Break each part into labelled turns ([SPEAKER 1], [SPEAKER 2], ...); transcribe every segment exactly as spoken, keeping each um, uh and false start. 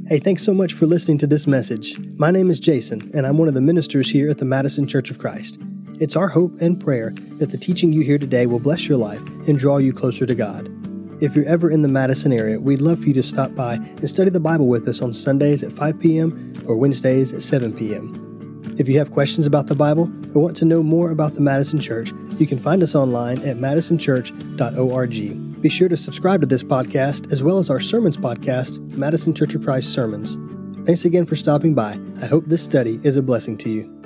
[SPEAKER 1] Hey, thanks so much for listening to this message. My name is Jason, and I'm one of the ministers here at the Madison Church of Christ. It's our hope and prayer that the teaching you hear today will bless your life and draw you closer to God. If you're ever in the Madison area, we'd love for you to stop by and study the Bible with us on Sundays at five p.m. or Wednesdays at seven p.m. If you have questions about the Bible or want to know more about the Madison Church, you can find us online at madison church dot org. Be sure to subscribe to this podcast as well as our sermons podcast, Madison Church of Christ Sermons. Thanks again for stopping by. I hope this study is a blessing to you.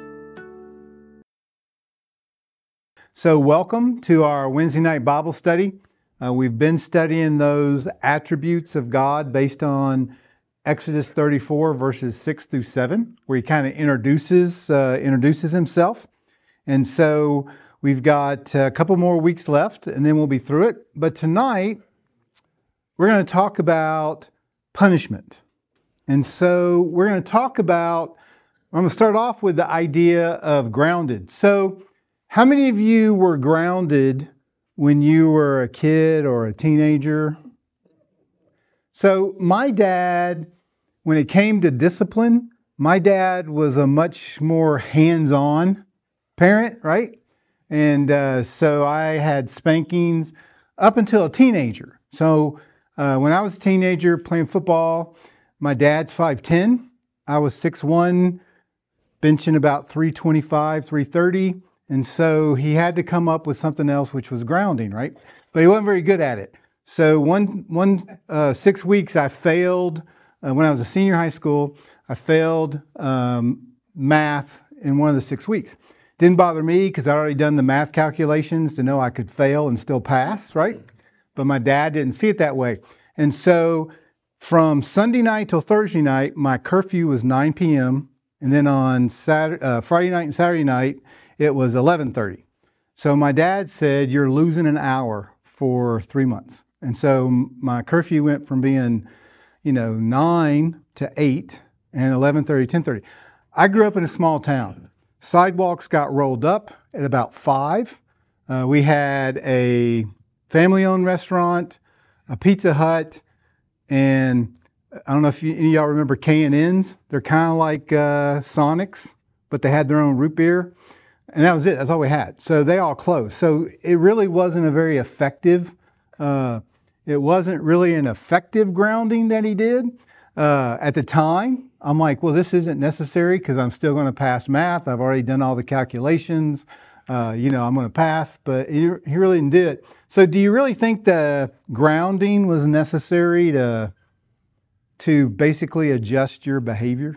[SPEAKER 2] So welcome to our Wednesday night Bible study. Uh, we've been studying those attributes of God based on Exodus thirty-four, verses six through seven, where he kind of introduces uh, introduces himself. And so we've got a couple more weeks left, and then we'll be through it. But tonight, we're going to talk about punishment. And so we're going to talk about, I'm going to start off with the idea of grounded. So how many of you were grounded when you were a kid or a teenager? So my dad, when it came to discipline, my dad was a much more hands-on parent, right? And uh, so I had spankings up until a teenager. So uh, when I was a teenager playing football, my dad's five ten. I was six one, benching about three twenty-five, three thirty. And so he had to come up with something else, which was grounding, right? But he wasn't very good at it. So one, one uh, six weeks I failed uh, when I was a senior high school. I failed um, math in one of the six weeks. Didn't bother me because I'd already done the math calculations to know I could fail and still pass, right? But my dad didn't see it that way. And so from Sunday night till Thursday night, my curfew was nine p.m. And then on Saturday, uh, Friday night and Saturday night, it was eleven thirty. So my dad said, you're losing an hour for three months. And so my curfew went from being, you know, nine to eight and eleven thirty, ten thirty. I grew up in a small town. Sidewalks got rolled up at about five. Uh, we had a family-owned restaurant, a Pizza Hut, and I don't know if you, any of y'all remember K and N's. They're kind of like uh, Sonics, but they had their own root beer. And that was it. That's all we had. So they all closed. So it really wasn't a very effective, uh, it wasn't really an effective grounding that he did. Uh, at the time, I'm like, well, this isn't necessary because I'm still going to pass math. I've already done all the calculations. Uh, you know, I'm going to pass, but he, he really didn't do it. So do you really think the grounding was necessary to, to basically adjust your behavior?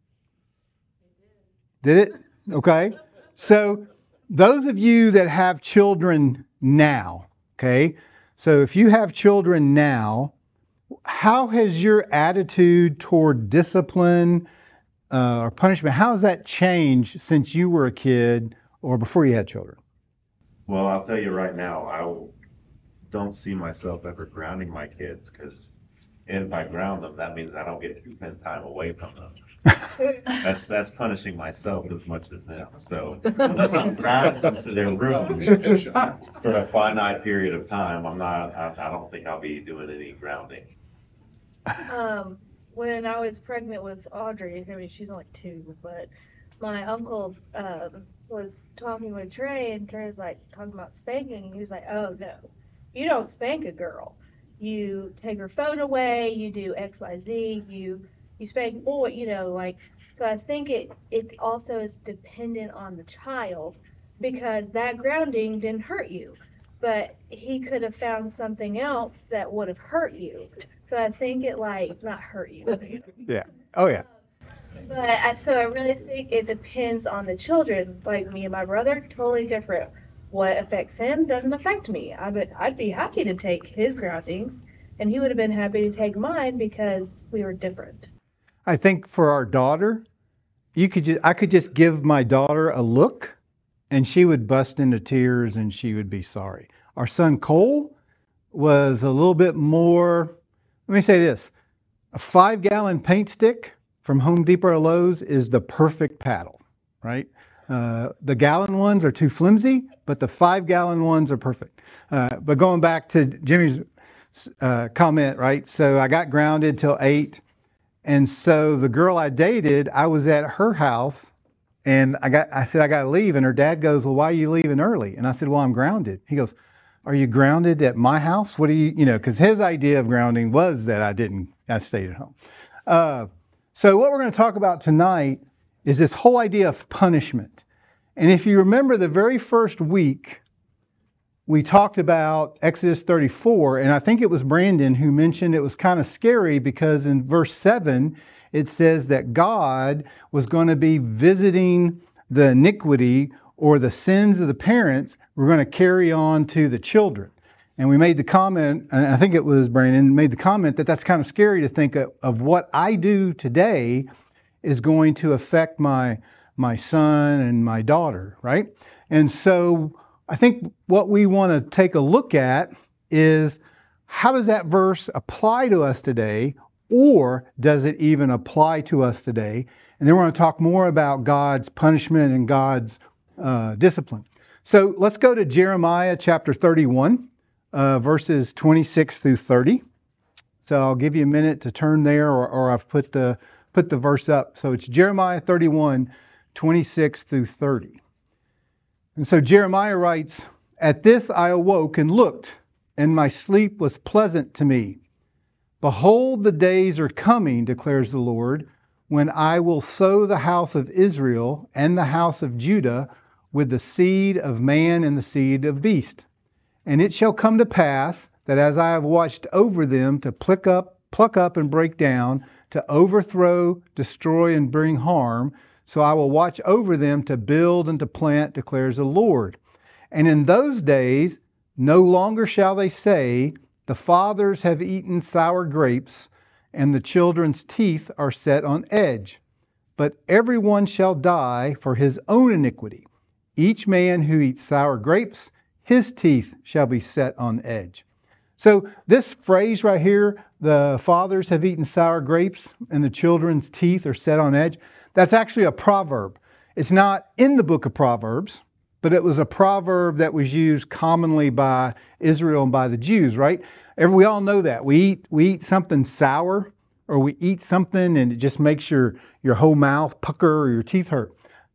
[SPEAKER 2] Did it? Okay. So those of you that have children now, okay, so if you have children now, how has your attitude toward discipline uh, or punishment, how has that changed since you were a kid or before you had children?
[SPEAKER 3] Well, I'll tell you right now, I don't see myself ever grounding my kids because if I ground them, that means I don't get to spend time away from them. that's that's punishing myself as much as them. So unless I'm grounding them to their room for a finite period of time, I'm not. I, I don't think I'll be doing any grounding.
[SPEAKER 4] Um, when I was pregnant with Audrey, I mean she's only two, but my uncle um, was talking with Trey, and Trey's like talking about spanking. He was like, "Oh no, you don't spank a girl. You take her phone away. You do X, Y, Z. You." You spank boy, you know, like, so I think it, it also is dependent on the child because that grounding didn't hurt you, but he could have found something else that would have hurt you. So I think it like, not hurt you.
[SPEAKER 2] Yeah. Oh yeah.
[SPEAKER 4] But I, so I really think it depends on the children. Like me and my brother, totally different. What affects him doesn't affect me. I would, I'd be happy to take his groundings and he would have been happy to take mine because we were different.
[SPEAKER 2] I think for our daughter, you could just, I could just give my daughter a look and she would bust into tears and she would be sorry. Our son Cole was a little bit more, let me say this, a five gallon paint stick from Home Depot or Lowe's is the perfect paddle, right? Uh, the gallon ones are too flimsy, but the five gallon ones are perfect. Uh, but going back to Jimmy's uh, comment, right? So I got grounded till eight. And so the girl I dated, I was at her house, and I got, I said, I got to leave. And her dad goes, well, why are you leaving early? And I said, well, I'm grounded. He goes, are you grounded at my house? What do you, you know, because his idea of grounding was that I didn't, I stayed at home. Uh, so what we're going to talk about tonight is this whole idea of punishment. And if you remember the very first week, we talked about Exodus thirty-four, and I think it was Brandon who mentioned it was kind of scary because in verse seven, it says that God was going to be visiting the iniquity or the sins of the parents were going to carry on to the children. And we made the comment, and I think it was Brandon, made the comment that that's kind of scary to think of, of what I do today is going to affect my, my son and my daughter, right? And so I think what we want to take a look at is how does that verse apply to us today, or does it even apply to us today? And then we're going to talk more about God's punishment and God's uh, discipline. So let's go to Jeremiah chapter thirty-one, uh, verses twenty-six through thirty. So I'll give you a minute to turn there, or, or I've put the put the verse up. So it's Jeremiah thirty-one, twenty-six through thirty. And so Jeremiah writes, at this I awoke and looked, and my sleep was pleasant to me. Behold, the days are coming, declares the Lord, when I will sow the house of Israel and the house of Judah with the seed of man and the seed of beast. And it shall come to pass that as I have watched over them to pluck up, pluck up and break down, to overthrow, destroy, and bring harm, so I will watch over them to build and to plant, declares the Lord. And in those days, no longer shall they say, the fathers have eaten sour grapes, and the children's teeth are set on edge. But everyone shall die for his own iniquity. Each man who eats sour grapes, his teeth shall be set on edge. So this phrase right here, the fathers have eaten sour grapes, and the children's teeth are set on edge, that's actually a proverb. It's not in the book of Proverbs, but it was a proverb that was used commonly by Israel and by the Jews, right? We all know that. We eat we eat something sour, or we eat something and it just makes your, your whole mouth pucker or your teeth hurt.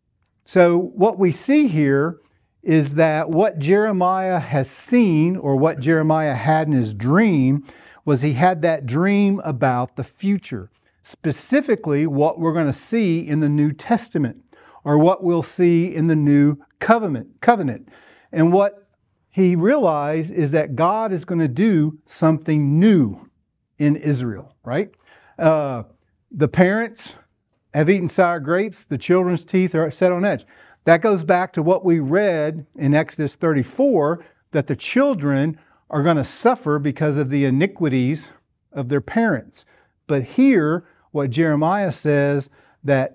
[SPEAKER 2] So what we see here is that what Jeremiah has seen, or what Jeremiah had in his dream, was he had that dream about the future. Specifically, what we're going to see in the New Testament, or what we'll see in the New Covenant. Covenant. And what he realized is that God is going to do something new in Israel, right? Uh, the parents have eaten sour grapes. The children's teeth are set on edge. That goes back to what we read in Exodus thirty-four, that the children are going to suffer because of the iniquities of their parents. But here, what Jeremiah says, that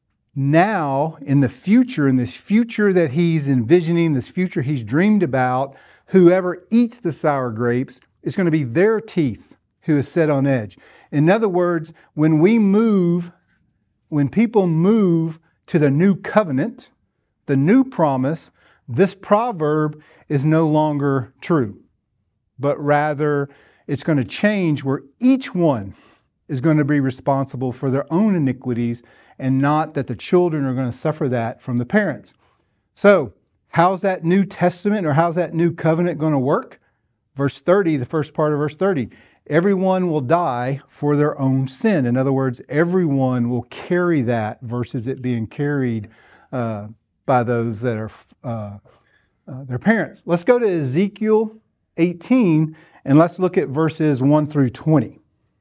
[SPEAKER 2] now in the future, in this future that he's envisioning, this future he's dreamed about, whoever eats the sour grapes is going to be their teeth who is set on edge. In other words, when we move, when people move to the new covenant, the new promise, this proverb is no longer true, but rather it's going to change, where each one is going to be responsible for their own iniquities, and not that the children are going to suffer that from the parents. So how's that New Testament, or how's that new covenant going to work? Verse thirty, the first part of verse thirty, everyone will die for their own sin. In other words, everyone will carry that versus it being carried uh, by those that are uh, uh, their parents. Let's go to Ezekiel eighteen, and let's look at verses one through twenty.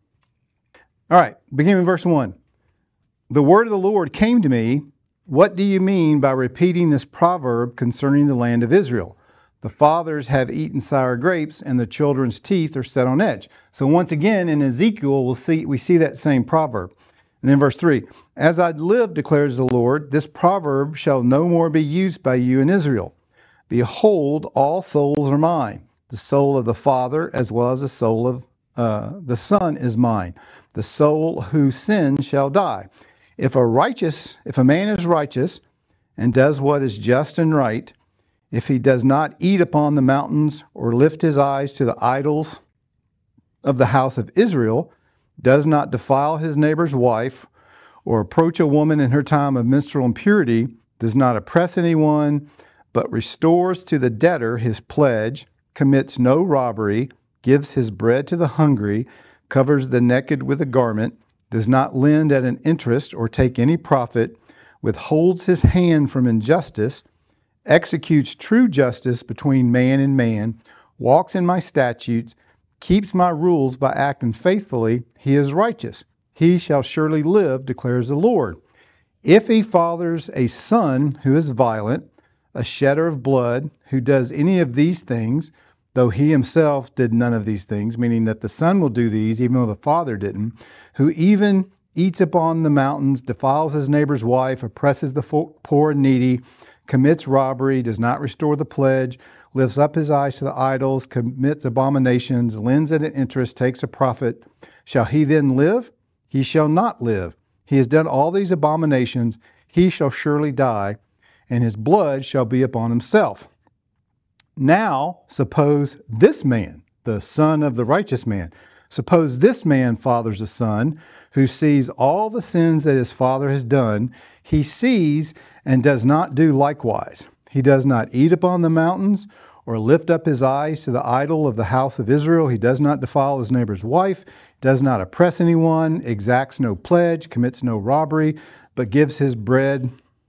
[SPEAKER 2] All right, beginning with verse one. The word of the Lord came to me, what do you mean by repeating this proverb concerning the land of Israel? The fathers have eaten sour grapes, and the children's teeth are set on edge. So once again, in Ezekiel, we'll see we see that same proverb. And then verse three, as I live, declares the Lord, this proverb shall no more be used by you in Israel. Behold, all souls are mine. The soul of the Father as well as the soul of uh, the Son is mine. The soul who sins shall die. If a righteous, if a man is righteous and does what is just and right, if he does not eat upon the mountains or lift his eyes to the idols of the house of Israel, does not defile his neighbor's wife, or approach a woman in her time of menstrual impurity, does not oppress anyone, but restores to the debtor his pledge, commits no robbery, gives his bread to the hungry, covers the naked with a garment, does not lend at an interest or take any profit, withholds his hand from injustice, executes true justice between man and man, walks in my statutes, keeps my rules by acting faithfully, he is righteous. He shall surely live, declares the Lord. If he fathers a son who is violent, a shedder of blood, who does any of these things, though he himself did none of these things, meaning that the son will do these even though the father didn't, who even eats upon the mountains, defiles his neighbor's wife, oppresses the poor and needy, commits robbery, does not restore the pledge, lifts up his eyes to the idols, commits abominations, lends at an interest, takes a profit, shall he then live? He shall not live. He has done all these abominations, he shall surely die, and his blood shall be upon himself. Now, suppose this man, the son of the righteous man, suppose this man fathers a son who sees all the sins that his father has done. He sees and does not do likewise. He does not eat upon the mountains or lift up his eyes to the idol of the house of Israel. He does not defile his neighbor's wife, does not oppress anyone, exacts no pledge, commits no robbery, but gives his bread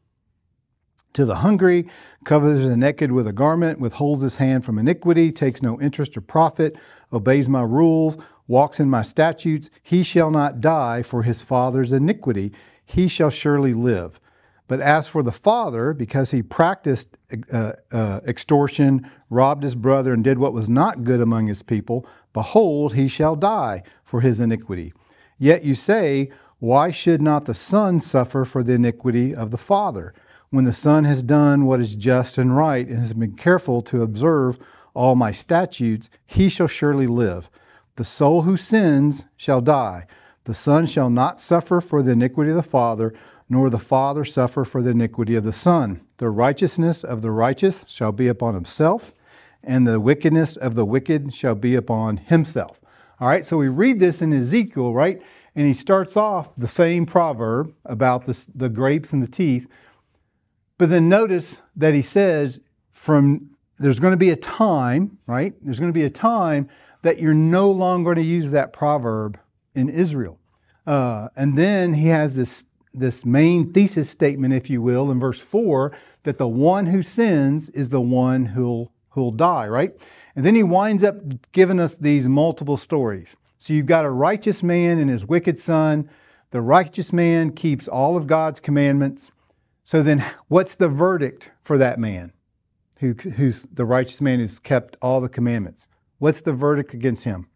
[SPEAKER 2] to the hungry, covers the naked with a garment, withholds his hand from iniquity, takes no interest or profit, obeys my rules, walks in my statutes. He shall not die for his father's iniquity. He shall surely live. But as for the father, because he practiced uh, uh, extortion, robbed his brother, and did what was not good among his people, behold, he shall die for his iniquity. Yet you say, why should not the son suffer for the iniquity of the father? When the son has done what is just and right, and has been careful to observe all my statutes, he shall surely live. The soul who sins shall die. The son shall not suffer for the iniquity of the father, nor the father suffer for the iniquity of the son. The righteousness of the righteous shall be upon himself, and the wickedness of the wicked shall be upon himself. All right, so we read this in Ezekiel, right? And he starts off the same proverb about the, the grapes and the teeth. But then notice that he says, from there's going to be a time, right? There's going to be a time that you're no longer going to use that proverb in Israel. Uh, and then he has this this main thesis statement, if you will, in verse four, that the one who sins is the one who'll who'll die, right? And then he winds up giving us these multiple stories. So you've got a righteous man and his wicked son. The righteous man keeps all of God's commandments. So then what's the verdict for that man who, who's the righteous man who's kept all the commandments? What's the verdict against him?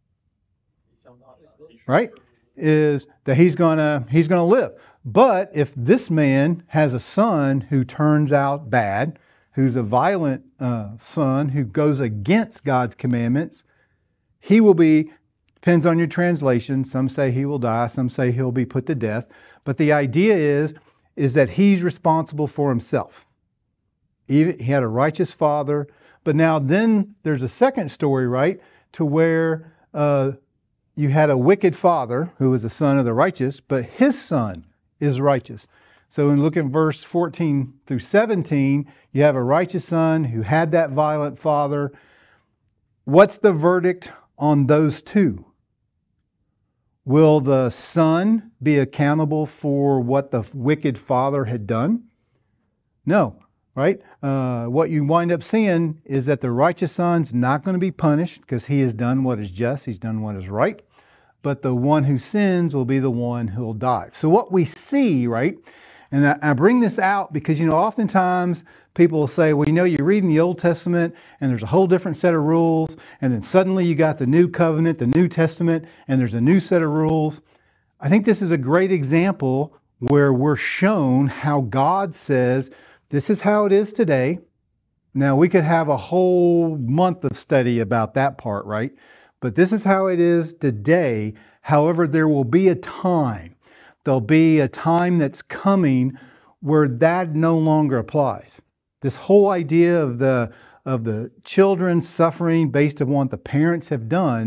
[SPEAKER 2] Right? Is that he's gonna he's gonna live. But if this man has a son who turns out bad, who's a violent uh, son who goes against God's commandments, he will be, depends on your translation, some say he will die, some say he'll be put to death. But the idea is, is that he's responsible for himself. He, he had a righteous father, but now then there's a second story, right, to where uh, you had a wicked father who was the son of the righteous, but his son is righteous. So in look at verse fourteen through seventeen, you have a righteous son who had that violent father. What's the verdict on those two? Will the son be accountable for what the wicked father had done? No, right? Uh, what you wind up seeing is that the righteous son's not going to be punished because he has done what is just, he's done what is right. But the one who sins will be the one who will die. So what we see, right, and I, I bring this out because, you know, oftentimes people will say, well, you know, you read in the Old Testament and there's a whole different set of rules, and then suddenly you got the New Covenant, the New Testament, and there's a new set of rules. I think this is a great example where we're shown how God says, this is how it is today. Now, we could have a whole month of study about that part, right? But this is how it is today. However, there will be a time. There'll be a time that's coming where that no longer applies. This whole idea of the of the children suffering based on what the parents have done,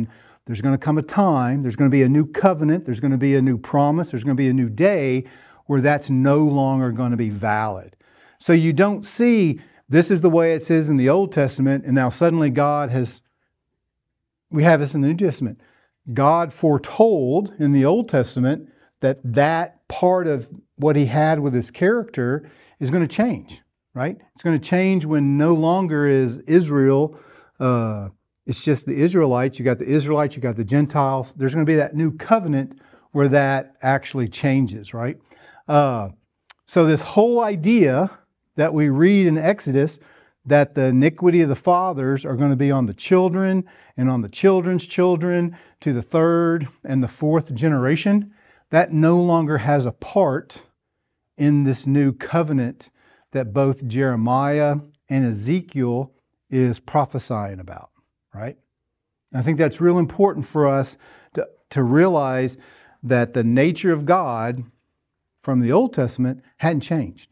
[SPEAKER 2] There's going to come a time, there's going to be a new covenant, there's going to be a new promise, there's going to be a new day where that's no longer going to be valid. So you don't see this is the way it says in the Old Testament, and now suddenly God has, we have this in the New Testament. God foretold in the Old Testament that that part of what he had with his character is going to change, right? It's going to change when no longer is Israel, uh, it's just the Israelites. You got the Israelites, you got the Gentiles. There's going to be that new covenant where that actually changes, right? Uh, so this whole idea that we read in Exodus that the iniquity of the fathers are going to be on the children and on the children's children to the third and the fourth generation, that no longer has a part in this new covenant that both Jeremiah and Ezekiel is prophesying about, right? I think that's real important for us to, to realize that the nature of God from the Old Testament hadn't changed.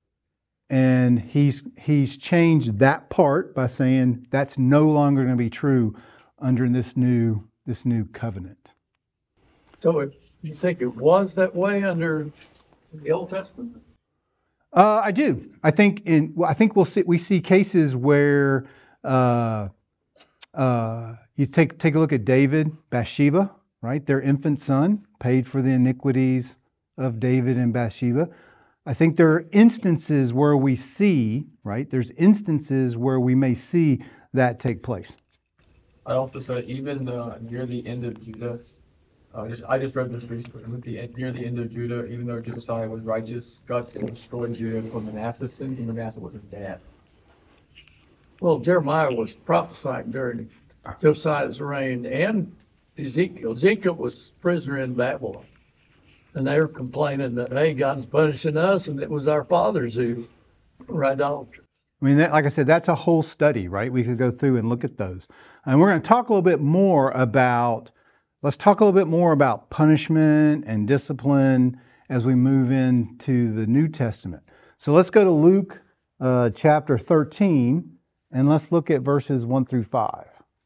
[SPEAKER 2] And he's he's changed that part by saying that's no longer going to be true under this new this new covenant.
[SPEAKER 5] So it, you think it was that way under the Old Testament?
[SPEAKER 2] Uh, I do. I think in I think we'll see we see cases where uh, uh, you take take a look at David, Bathsheba, right? Their infant son paid for the iniquities of David and Bathsheba. I think there are instances where we see, right? There's instances where we may see that take place.
[SPEAKER 6] I also said even uh, near the end of Judah, uh, just, I just read this recently, with the, near the end of Judah, even though Josiah was righteous, God still destroyed Judah for Manasseh's sins, and Manasseh was his dad.
[SPEAKER 5] Well, Jeremiah was prophesying during Josiah's reign, and Ezekiel. Ezekiel was prisoner in Babylon. And they were complaining that, hey, God's punishing us, and it was our fathers who were idolaters.
[SPEAKER 2] I mean, that, like I said, that's a whole study, right? We could go through and look at those. And we're going to talk a little bit more about, let's talk a little bit more about punishment and discipline as we move into the New Testament. So let's go to Luke uh, chapter thirteen, and let's look at verses one through five.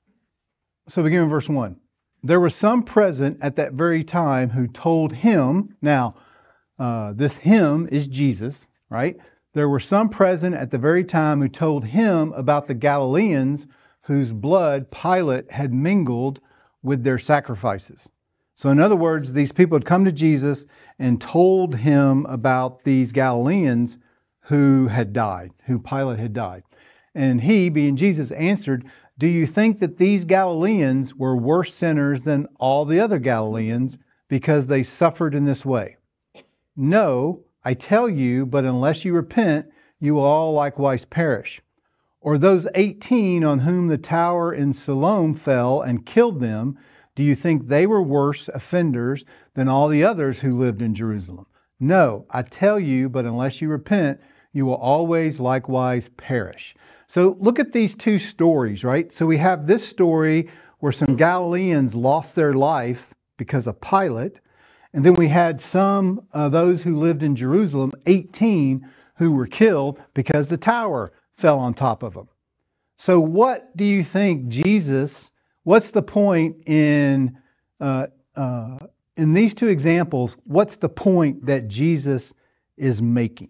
[SPEAKER 2] So begin with verse one. There were some present at that very time who told him, now uh, this him is Jesus, right? There were some present at the very time who told him about the Galileans whose blood Pilate had mingled with their sacrifices. So in other words, these people had come to Jesus and told him about these Galileans who had died, who Pilate had died. And he, being Jesus, answered, do you think that these Galileans were worse sinners than all the other Galileans because they suffered in this way? No, I tell you, but unless you repent, you will all likewise perish. Or those eighteen on whom the tower in Siloam fell and killed them, do you think they were worse offenders than all the others who lived in Jerusalem? No, I tell you, but unless you repent, you will always likewise perish. So look at these two stories, right? So we have this story where some Galileans lost their life because of Pilate. And then we had some of those who lived in Jerusalem, eighteen, who were killed because the tower fell on top of them. So what do you think Jesus, what's the point in, uh, uh, in these two examples, what's the point that Jesus is making?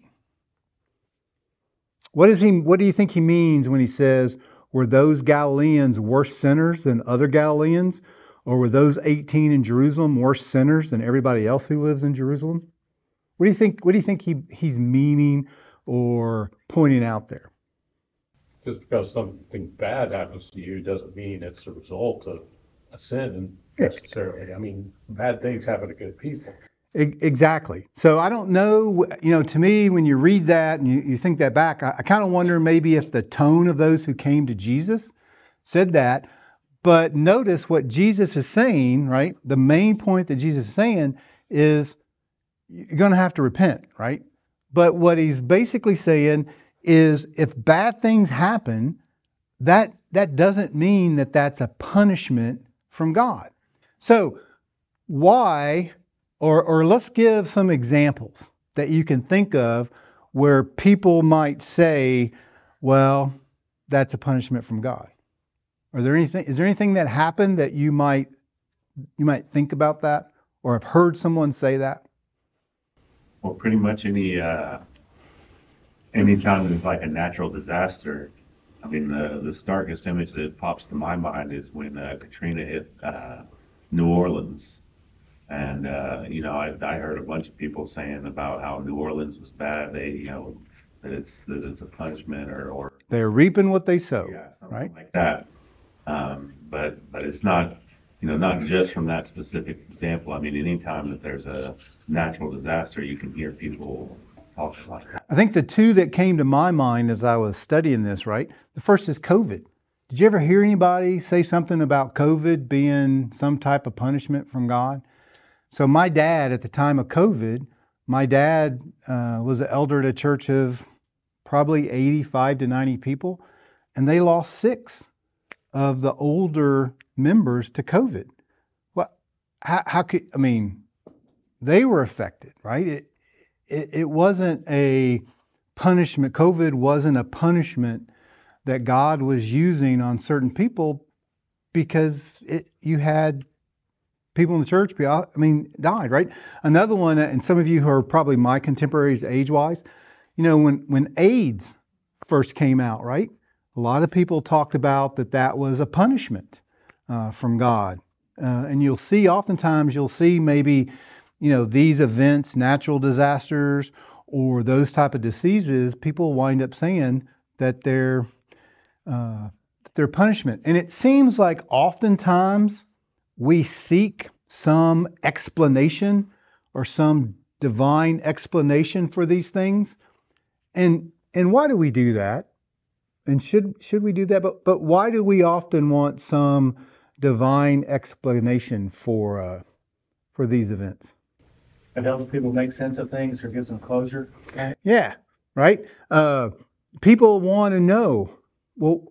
[SPEAKER 2] What is he? What do you think he means when he says, were those Galileans worse sinners than other Galileans? Or were those eighteen in Jerusalem worse sinners than everybody else who lives in Jerusalem? What do you think, what do you think he, he's meaning or pointing out there?
[SPEAKER 7] Just because something bad happens to you doesn't mean it's a result of a sin necessarily. I mean, bad things happen to good people.
[SPEAKER 2] Exactly. So I don't know, you know, to me, when you read that and you, you think that back, I, I kind of wonder maybe if the tone of those who came to Jesus said that. But notice what Jesus is saying, right? The main point that Jesus is saying is you're going to have to repent, right? But what he's basically saying is if bad things happen, that that doesn't mean that that's a punishment from God. So why... Or, or let's give some examples that you can think of where people might say, well, that's a punishment from God. Are there anything, is there anything that happened that you might you might think about that or have heard someone say that?
[SPEAKER 3] Well, pretty much any, uh, anytime there's like a natural disaster, I mean, the, the starkest image that pops to my mind is when uh, Katrina hit uh, New Orleans. And, uh, you know, I, I heard a bunch of people saying about how New Orleans was bad. They, you know, that it's, that it's a punishment or, or
[SPEAKER 2] They're reaping what they sow,
[SPEAKER 3] yeah, something
[SPEAKER 2] right?
[SPEAKER 3] like that. Um, but, but it's not, you know, not just from that specific example. I mean, anytime that there's a natural disaster, you can hear people talking like that.
[SPEAKER 2] I think the two that came to my mind as I was studying this, right? The first is COVID. Did you ever hear anybody say something about COVID being some type of punishment from God? So my dad, at the time of COVID, my dad uh, was an elder at a church of probably eighty-five to ninety people, and they lost six of the older members to COVID. Well, how, how could, I mean, they were affected, right? It, it, it wasn't a punishment. COVID wasn't a punishment that God was using on certain people because it, you had people in the church, I mean, died, right? Another one, and some of you who are probably my contemporaries age-wise, you know, when, when AIDS first came out, right? A lot of people talked about that that was a punishment uh, from God. Uh, and you'll see, oftentimes you'll see maybe, you know, these events, natural disasters, or those type of diseases, people wind up saying that they're, uh, they're punishment. And it seems like oftentimes we seek some explanation or some divine explanation for these things. And and why do we do that? And should should we do that? But but why do we often want some divine explanation for uh, for these events?
[SPEAKER 8] It helps people make sense of things or gives them closure.
[SPEAKER 2] Yeah, right. Uh, people want to know, well,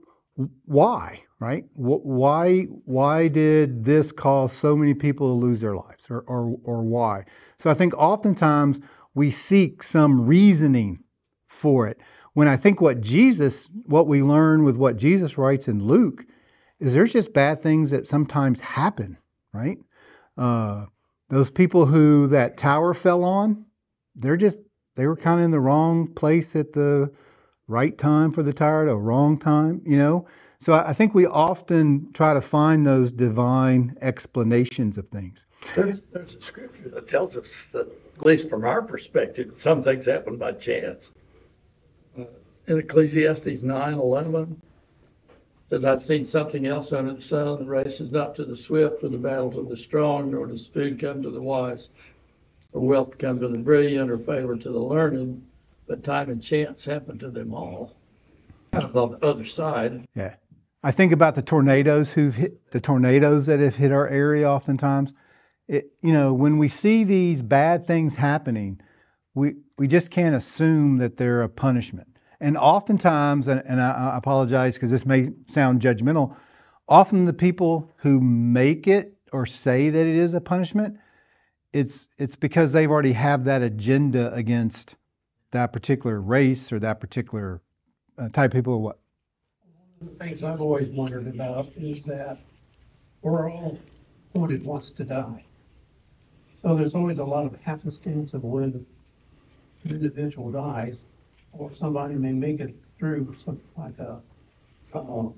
[SPEAKER 2] why? Right? Why why did this cause so many people to lose their lives, or, or or why? So I think oftentimes we seek some reasoning for it. When I think what Jesus, what we learn with what Jesus writes in Luke, is there's just bad things that sometimes happen, right? Uh, those people who that tower fell on, they're just they were kind of in the wrong place at the right time for the tower, the wrong time, you know. So I think we often try to find those divine explanations of things.
[SPEAKER 5] There's, there's a scripture that tells us that, at least from our perspective, some things happen by chance. Uh, in Ecclesiastes nine eleven, says, I've seen something else under the sun. The race is not to the swift, or the battle to the strong, nor does food come to the wise, or wealth come to the brilliant, or favor to the learned, but time and chance happen to them all. Kind of on the other side.
[SPEAKER 2] Yeah. I think about the tornadoes who've hit the tornadoes that have hit our area oftentimes. It, you know, when we see these bad things happening, we we just can't assume that they're a punishment. And oftentimes, and, and I, I apologize because this may sound judgmental, often the people who make it or say that it is a punishment, it's it's because they've already have that agenda against that particular race or that particular uh, type of people or what.
[SPEAKER 9] One of the things I've always wondered about is that we're all appointed once to die. So there's always a lot of happenstance of when an individual dies, or somebody may make it through something like a, uh,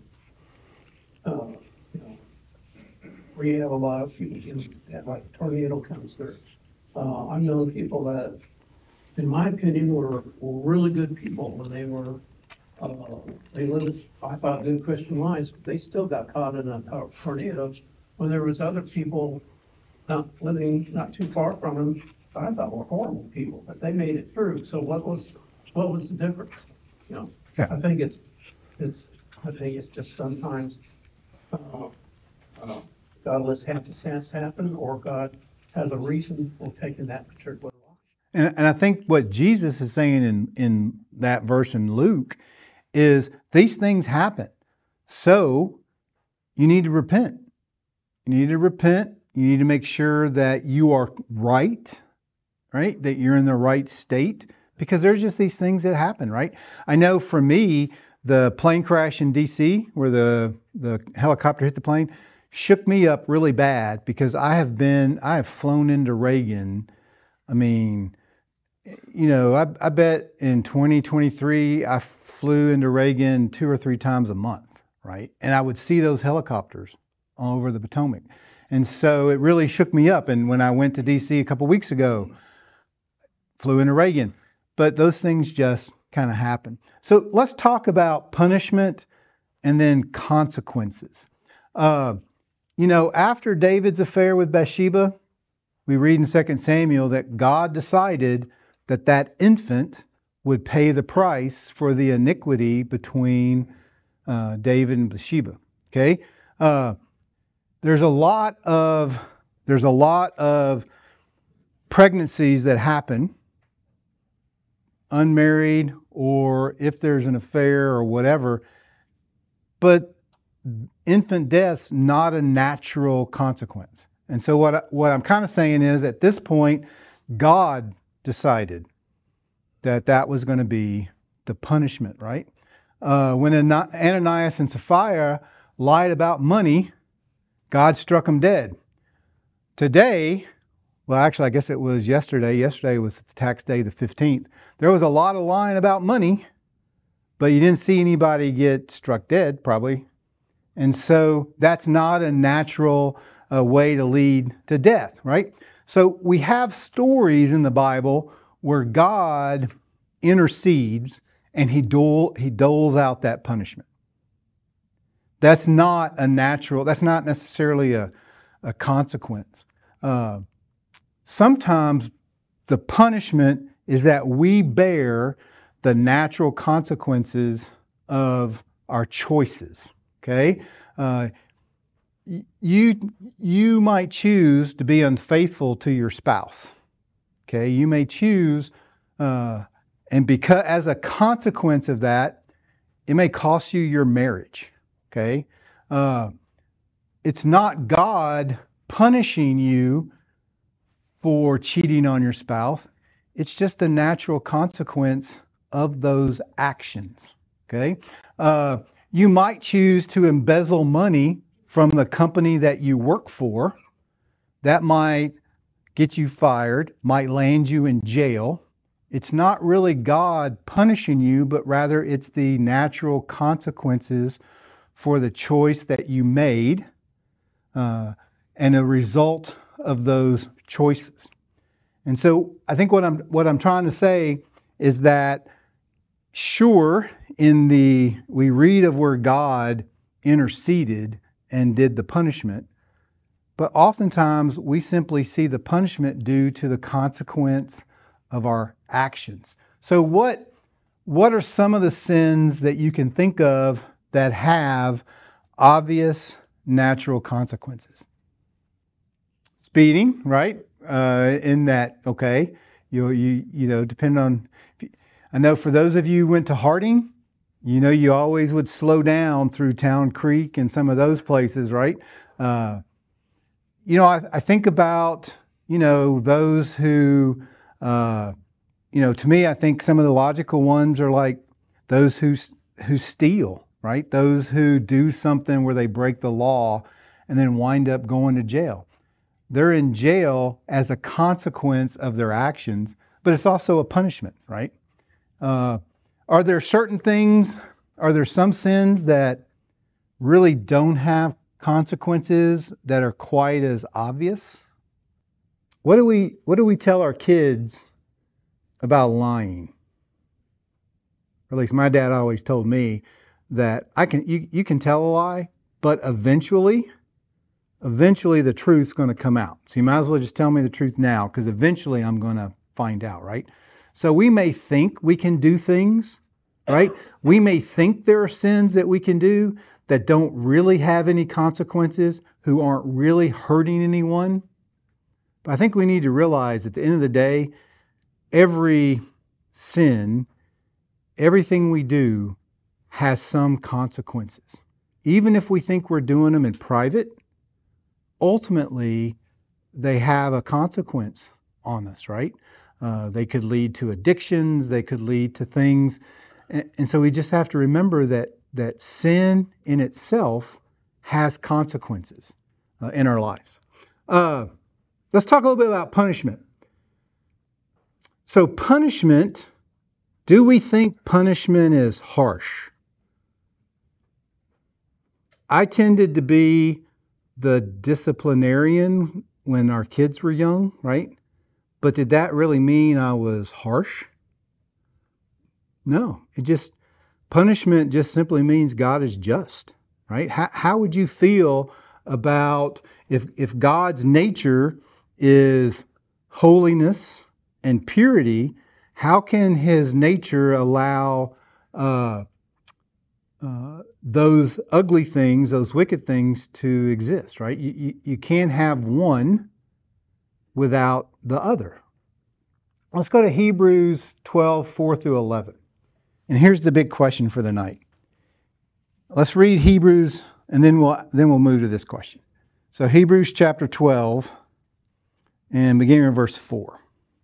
[SPEAKER 9] uh, you know, where you have a lot of people, you know, that like tornado comes through. Uh, I've known people that, in my opinion, were, were really good people when they were Uh, they lived, I thought, good Christian lives, but they still got caught in a tornado. When there was other people not living not too far from them, I thought were horrible people, but they made it through. So what was what was the difference? You know,
[SPEAKER 2] Yeah.
[SPEAKER 9] I think it's it's I think it's just sometimes uh, uh, God lets happenstance happen, or God has a reason for taking that particular life.
[SPEAKER 2] And, and I think what Jesus is saying in, in that verse in Luke is these things happen. So you need to repent. You need to repent. You need to make sure that you are right, right? That you're in the right state, because there's just these things that happen, right? I know for me, the plane crash in D C where the, the helicopter hit the plane, shook me up really bad because I have been, I have flown into Reagan. I mean, you know, I, I bet in twenty twenty-three, I flew into Reagan two or three times a month, right? And I would see those helicopters all over the Potomac. And so it really shook me up. And when I went to D C a couple weeks ago, flew into Reagan. But those things just kind of happen. So let's talk about punishment and then consequences. Uh, you know, after David's affair with Bathsheba, we read in Second Samuel that God decided that that infant would pay the price for the iniquity between uh, David and Bathsheba. Okay, uh, there's a lot of there's a lot of pregnancies that happen, unmarried or if there's an affair or whatever, but infant death's not a natural consequence. And so what I, what I'm kind of saying is at this point, God decided that that was going to be the punishment, right? Uh, when Ananias and Sapphira lied about money, God struck them dead. Today, well, actually, I guess it was yesterday. Yesterday was tax day, the fifteenth. There was a lot of lying about money, but you didn't see anybody get struck dead, probably. And so that's not a natural uh, way to lead to death, right? So we have stories in the Bible where God intercedes and he, dole, he doles out that punishment. That's not a natural, that's not necessarily a, a consequence. Uh, sometimes the punishment is that we bear the natural consequences of our choices. Okay? Uh, you, you might choose to be unfaithful to your spouse. Okay? You may choose, uh, and because as a consequence of that, it may cost you your marriage. Okay? Uh, it's not God punishing you for cheating on your spouse. It's just a natural consequence of those actions. Okay? Uh, you might choose to embezzle money from the company that you work for. That might get you fired, might land you in jail. It's not really God punishing you, but rather it's the natural consequences for the choice that you made uh, and a result of those choices. And so I think what I'm what I'm trying to say is that sure, in the we read of where God interceded and did the punishment, but oftentimes we simply see the punishment due to the consequence of our actions. So what what are some of the sins that you can think of that have obvious natural consequences? Speeding, right? Uh, in that, okay, you you you know, depending on. I know for those of you who went to Harding, you know, you always would slow down through Town Creek and some of those places, right? Uh, you know, I, I think about, you know, those who, uh, you know, to me, I think some of the logical ones are like those who who steal, right? Those who do something where they break the law and then wind up going to jail. They're in jail as a consequence of their actions, but it's also a punishment, right? Uh, are there certain things, are there some sins that really don't have consequences that are quite as obvious? What do we what do we tell our kids about lying? Or at least my dad always told me that I can you, you can tell a lie, but eventually eventually the truth's going to come out. So you might as well just tell me the truth now, because eventually I'm going to find out, right? So we may think we can do things, right? We may think there are sins that we can do that don't really have any consequences, who aren't really hurting anyone. But I think we need to realize at the end of the day, every sin, everything we do has some consequences. Even if we think we're doing them in private, ultimately they have a consequence on us, right? Uh, they could lead to addictions, they could lead to things. And, and so we just have to remember that that sin in itself has consequences uh, in our lives. Uh, let's talk a little bit about punishment. So punishment, do we think punishment is harsh? I tended to be the disciplinarian when our kids were young, right? But did that really mean I was harsh? No, it just, punishment just simply means God is just, right? How, how would you feel about if, if God's nature is holiness and purity, how can his nature allow uh, uh, those ugly things, those wicked things to exist, right? You, you, you can't have one without the other. Let's go to Hebrews twelve, four through eleven. And here's the big question for the night. Let's read Hebrews, and then we'll then we'll move to this question. So Hebrews chapter twelve, and beginning in verse four.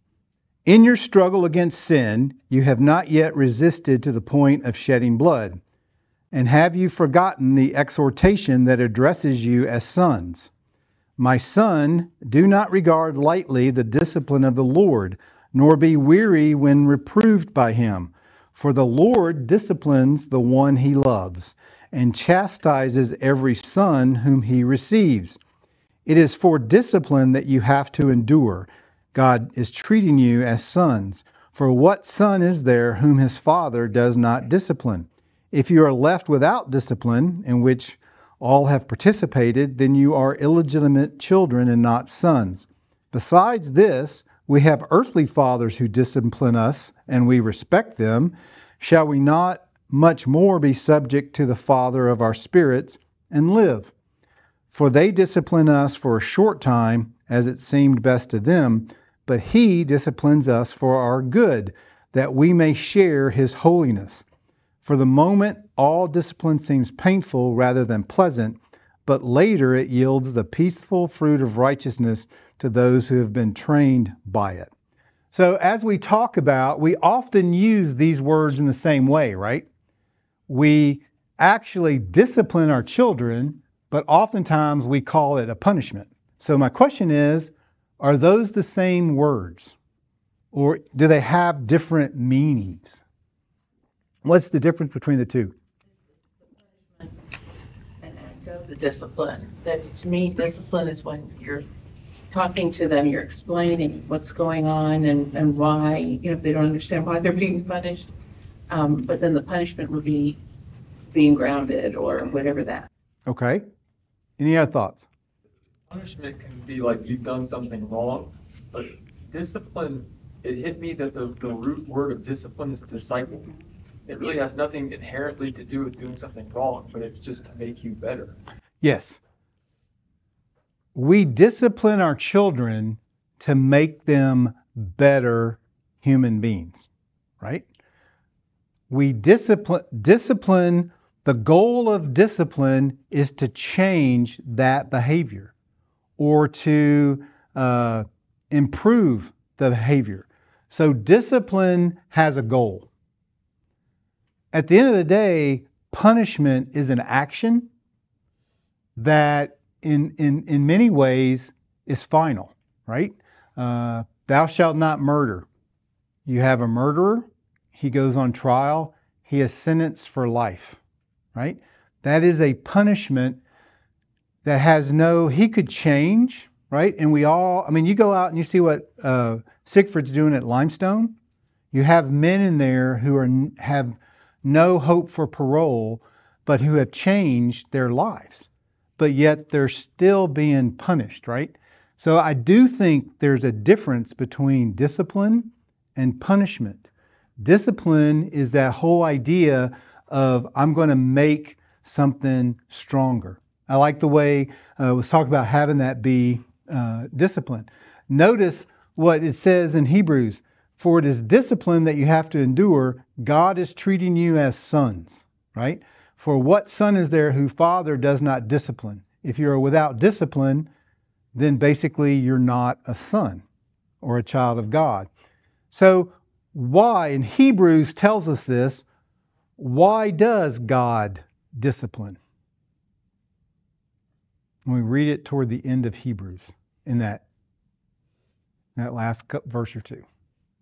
[SPEAKER 2] In your struggle against sin, you have not yet resisted to the point of shedding blood. And have you forgotten the exhortation that addresses you as sons? My son, do not regard lightly the discipline of the Lord, nor be weary when reproved by him. For the Lord disciplines the one he loves, and chastises every son whom he receives. It is for discipline that you have to endure. God is treating you as sons. For what son is there whom his father does not discipline? If you are left without discipline, in which all have participated, then you are illegitimate children and not sons. Besides this, we have earthly fathers who discipline us, and we respect them. Shall we not much more be subject to the Father of our spirits and live? For they discipline us for a short time, as it seemed best to them, but he disciplines us for our good, that we may share his holiness. For the moment, all discipline seems painful rather than pleasant, but later it yields the peaceful fruit of righteousness to those who have been trained by it. So as we talk about, we often use these words in the same way, right? We actually discipline our children, but oftentimes we call it a punishment. So my question is, are those the same words? Or do they have different meanings? What's the difference between the two?
[SPEAKER 10] An act of the discipline. That to me, discipline is when you're talking to them, you're explaining what's going on and, and why, you know, if they don't understand why they're being punished. Um, but then the punishment would be being grounded or whatever that.
[SPEAKER 2] Okay. Any other thoughts?
[SPEAKER 6] Punishment can be like you've done something wrong, but discipline, it hit me that the, the root word of discipline is disciple. It really has nothing inherently to do with doing something wrong, but it's just to make you better.
[SPEAKER 2] Yes. We discipline our children to make them better human beings, right? We discipline, discipline, the goal of discipline is to change that behavior or to uh, improve the behavior. So discipline has a goal. At the end of the day, punishment is an action that in, in, in many ways is final, right? Uh, thou shalt not murder. You have a murderer. He goes on trial. He is sentenced for life, right? That is a punishment that has no, he could change, right? And we all, I mean, you go out and you see what uh, Siegfried's doing at Limestone. You have men in there who are have no hope for parole, but who have changed their lives. But yet they're still being punished, right? So I do think there's a difference between discipline and punishment. Discipline is that whole idea of I'm going to make something stronger. I like the way uh, it was talked about having that be uh, discipline. Notice what it says in Hebrews. For it is discipline that you have to endure. God is treating you as sons, right? For what son is there whose father does not discipline? If you're without discipline, then basically you're not a son or a child of God. So why, and Hebrews tells us this, why does God discipline? And we read it toward the end of Hebrews in that, in that last verse or two.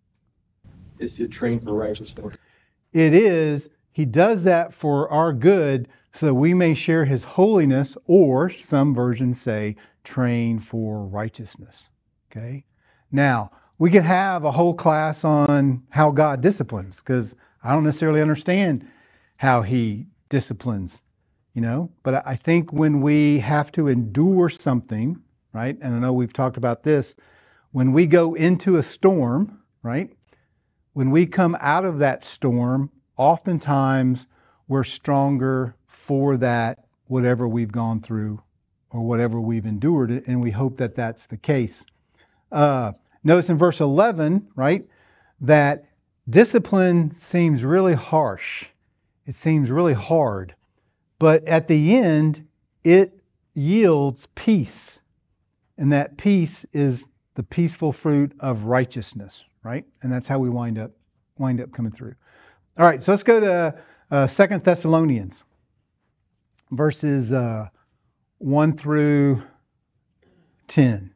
[SPEAKER 6] Is to train for righteousness.
[SPEAKER 2] It is. He does that for our good so that we may share his holiness, or some versions say train for righteousness. Okay? Now, we could have a whole class on how God disciplines, because I don't necessarily understand how he disciplines, you know, but I think when we have to endure something, right, and I know we've talked about this, when we go into a storm, right, when we come out of that storm, oftentimes we're stronger for that, whatever we've gone through or whatever we've endured, and we hope that that's the case. Uh, notice in verse eleven, right, that discipline seems really harsh. It seems really hard. But at the end, it yields peace. And that peace is the peaceful fruit of righteousness, right? And that's how we wind up wind up coming through. All right, so let's go to uh, Second Thessalonians, verses uh, one through ten.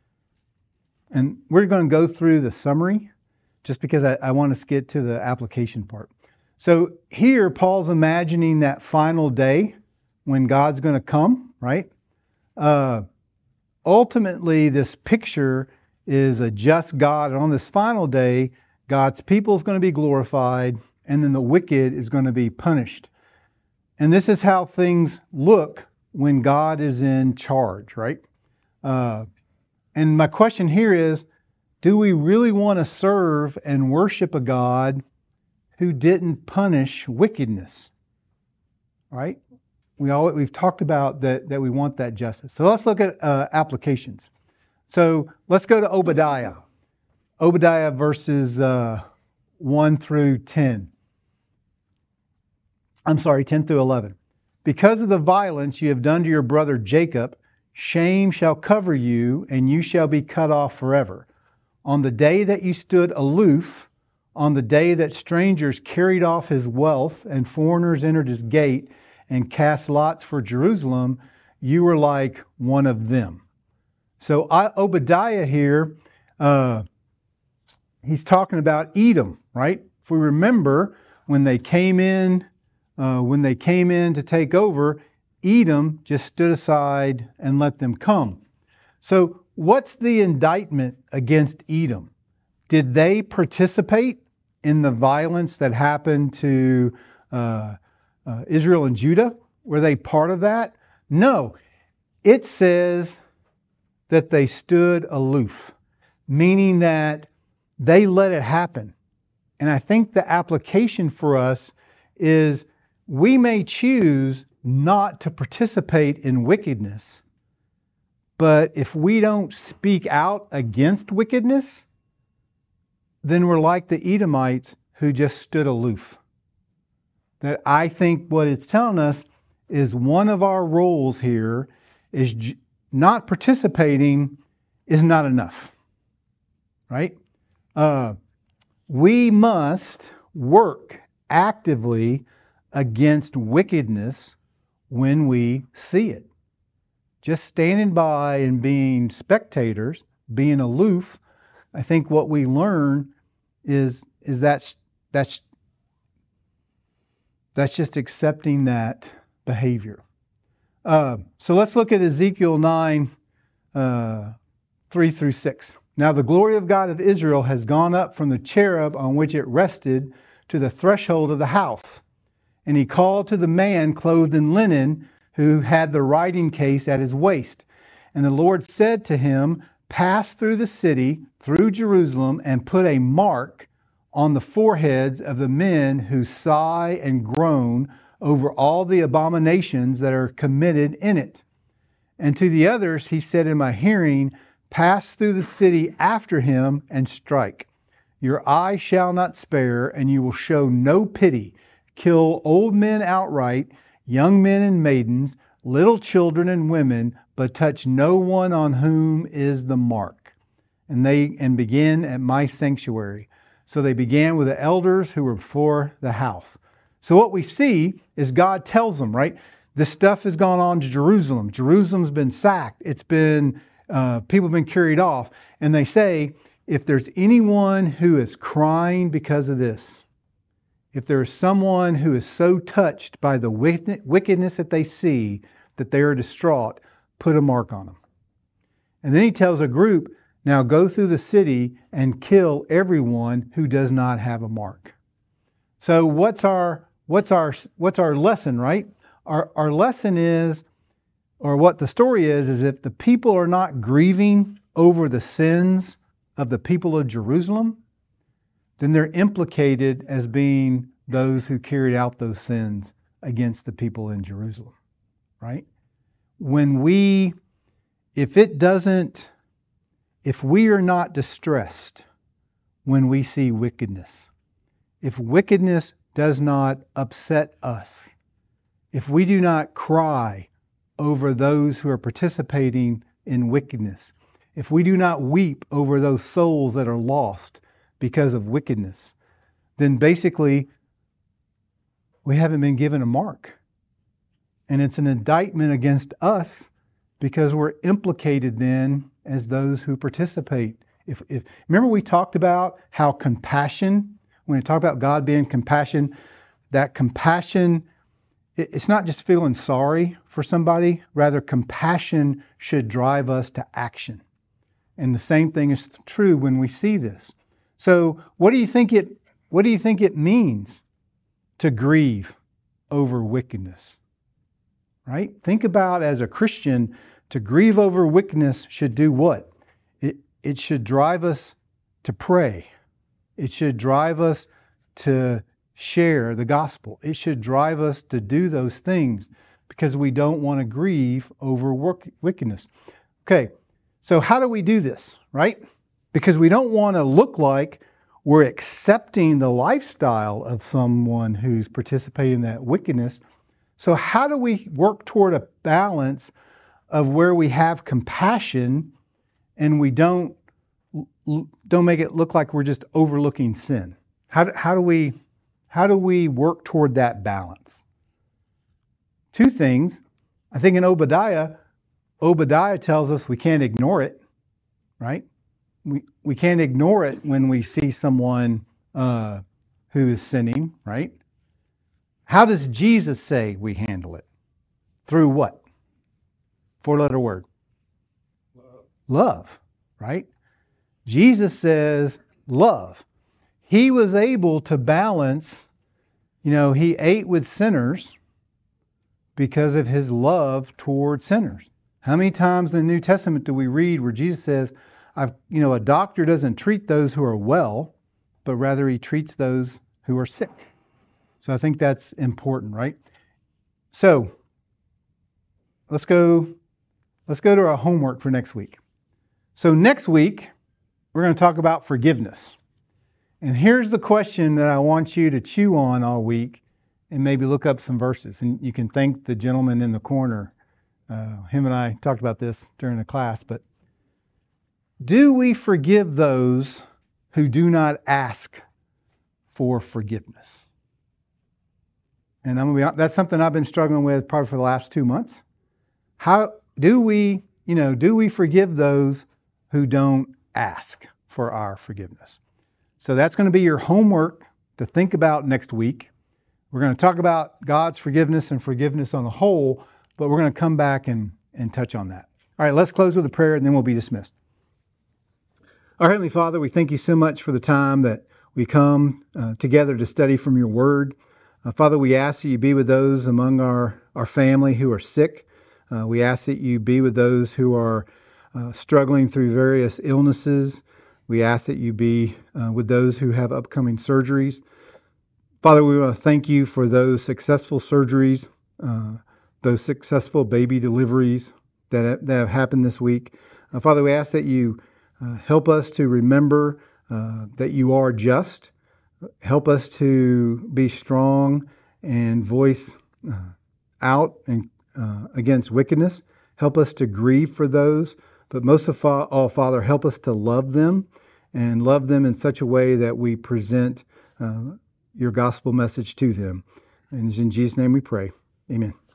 [SPEAKER 2] And we're going to go through the summary just because I, I want us to get to the application part. So here, Paul's imagining that final day when God's going to come, right? Uh, ultimately, this picture is a just God. And on this final day, God's people is going to be glorified, and then the wicked is going to be punished. And this is how things look when God is in charge, right? Uh, and my question here is, do we really want to serve and worship a God who didn't punish wickedness? Right? We all, we've talked about that, that we want that justice. So let's look at uh, applications. So let's go to Obadiah. Obadiah verses uh, one through ten. I'm sorry, ten through eleven. Because of the violence you have done to your brother Jacob, shame shall cover you, and you shall be cut off forever. On the day that you stood aloof, on the day that strangers carried off his wealth and foreigners entered his gate and cast lots for Jerusalem, you were like one of them. So I, Obadiah here, uh, he's talking about Edom, right? If we remember, when they came in, uh, when they came in to take over, Edom just stood aside and let them come. So what's the indictment against Edom? Did they participate in the violence that happened to uh, uh, Israel and Judah? Were they part of that? No. It says that they stood aloof, meaning that they let it happen. And I think the application for us is we may choose not to participate in wickedness, but if we don't speak out against wickedness, then we're like the Edomites who just stood aloof. That I think what it's telling us is one of our roles here is j- not participating is not enough, right? Uh, we must work actively against wickedness when we see it. Just standing by and being spectators, being aloof, I think what we learn is is that that's that's just accepting that behavior. Uh, so let's look at Ezekiel nine, uh, three through six. Now the glory of God of Israel has gone up from the cherub on which it rested to the threshold of the house. And he called to the man clothed in linen, who had the writing case at his waist. And the Lord said to him, pass through the city, through Jerusalem, and put a mark on the foreheads of the men who sigh and groan over all the abominations that are committed in it. And to the others he said in my hearing, pass through the city after him and strike. Your eye shall not spare, and you will show no pity. Kill old men outright, young men and maidens, little children and women, but touch no one on whom is the mark. And they and begin at my sanctuary. So they began with the elders who were before the house. So what we see is God tells them, right? This stuff has gone on to Jerusalem. Jerusalem's been sacked. It's been, uh, people have been carried off. And they say, if there's anyone who is crying because of this, if there is someone who is so touched by the wickedness that they see that they are distraught, put a mark on them. And then he tells a group, now go through the city and kill everyone who does not have a mark. So what's our what's our what's our lesson, right? Our our lesson is, or what the story is, is if the people are not grieving over the sins of the people of Jerusalem, then they're implicated as being those who carried out those sins against the people in Jerusalem, right? When we, if it doesn't, if we are not distressed when we see wickedness, if wickedness does not upset us, if we do not cry over those who are participating in wickedness, if we do not weep over those souls that are lost because of wickedness, then basically we haven't been given a mark. And it's an indictment against us because we're implicated then as those who participate. If, if remember we talked about how compassion, when we talk about God being compassion, that compassion, it, it's not just feeling sorry for somebody, rather compassion should drive us to action. And the same thing is true when we see this. So what do you think it what do you think it means to grieve over wickedness? Right? Think about, as a Christian, to grieve over wickedness should do what? It it should drive us to pray. It should drive us to share the gospel. It should drive us to do those things because we don't want to grieve over work, wickedness. Okay, so how do we do this, right? Because we don't want to look like we're accepting the lifestyle of someone who's participating in that wickedness. So how do we work toward a balance of where we have compassion and we don't don't make it look like we're just overlooking sin? How do, how do we how do we work toward that balance? Two things. I think in Obadiah, Obadiah tells us we can't ignore it, right? We we can't ignore it when we see someone uh, who is sinning, right? How does Jesus say we handle it? Through what? Four-letter word. Love. Love, right? Jesus says love. He was able to balance, you know, he ate with sinners because of his love toward sinners. How many times in the New Testament do we read where Jesus says, I've, you know, a doctor doesn't treat those who are well, but rather he treats those who are sick. So I think that's important, right? So let's go, let's go to our homework for next week. So next week, we're going to talk about forgiveness. And here's the question that I want you to chew on all week and maybe look up some verses. And you can thank the gentleman in the corner. Uh, him and I talked about this during the class, but do we forgive those who do not ask for forgiveness? And I'm gonna be, that's something I've been struggling with probably for the last two months. How do we, you know, do we forgive those who don't ask for our forgiveness? So that's going to be your homework to think about next week. We're going to talk about God's forgiveness and forgiveness on the whole, but we're going to come back and, and touch on that. All right, let's close with a prayer and then we'll be dismissed. Our Heavenly Father, we thank you so much for the time that we come uh, together to study from your word. Uh, Father, we ask that you be with those among our, our family who are sick. Uh, we ask that you be with those who are uh, struggling through various illnesses. We ask that you be uh, with those who have upcoming surgeries. Father, we want to thank you for those successful surgeries, uh, those successful baby deliveries that have, that have happened this week. Uh, Father, we ask that you uh, help us to remember uh, that you are just. Help us to be strong and voice uh, out and uh, against wickedness. Help us to grieve for those. But most of all, Father, help us to love them and love them in such a way that we present uh, your gospel message to them. And it's in Jesus' name we pray. Amen.